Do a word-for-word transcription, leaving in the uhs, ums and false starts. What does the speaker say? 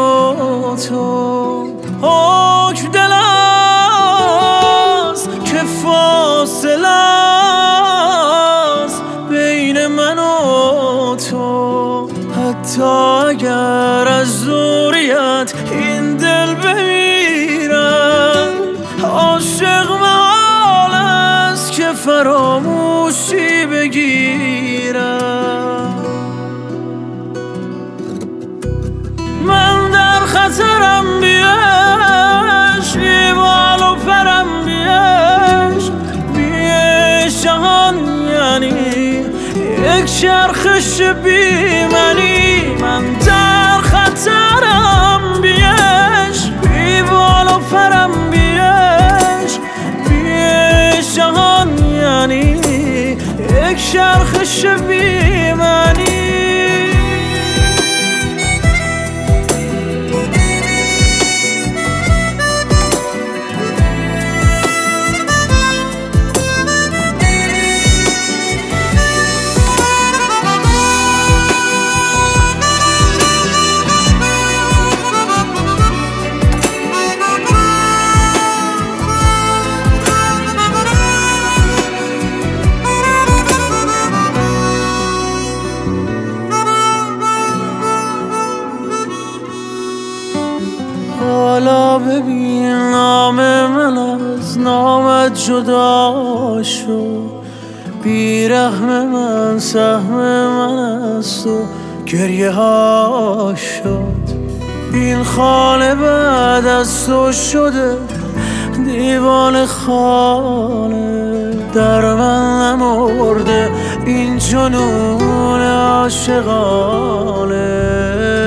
و تو. حکم دل است که فاصله است بین من و تو. حتی اگر از دوریت این دل بمیرد، عاشق محال است که فراموشی بگیرد. من در خطرم، بیش بی بال و پرم، بیش بیش جهان یعنی یک چرخش بی منی. من در خطرم، بیش بی بال و پرم، بیش بیش جهان یعنی یک چرخش بی منی. حالا ببین نام من از نامت جدا شد. بیرحم من سهم من است و گریه ها شد. این خانه بعد از تو شده دیوان خانه. در من نمرده این جنون عاشقانه.